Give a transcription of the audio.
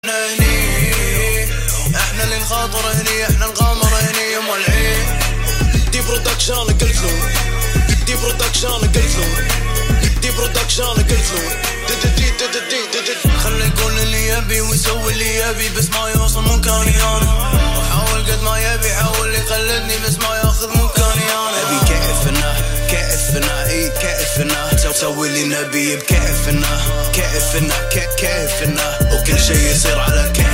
احنا اللي نخاطر هني، احنا نغامر هني يوم العين. دي برودكشن قلت له، دي برودكشن قلت له، دي برودكشن قلت له. خلي يقول اللي يبي ويسوي اللي يبي، بس ما يوصل مكاني انا. وحاول قد ما يبي، حاول يقلدني بس ما ياخذ مكاني انا. ابي كيفنا كيفنا اي كيفنا، سوي اللي نبي بكيفنا كيفنا كيفنا، وكل شيء يصير على كيف.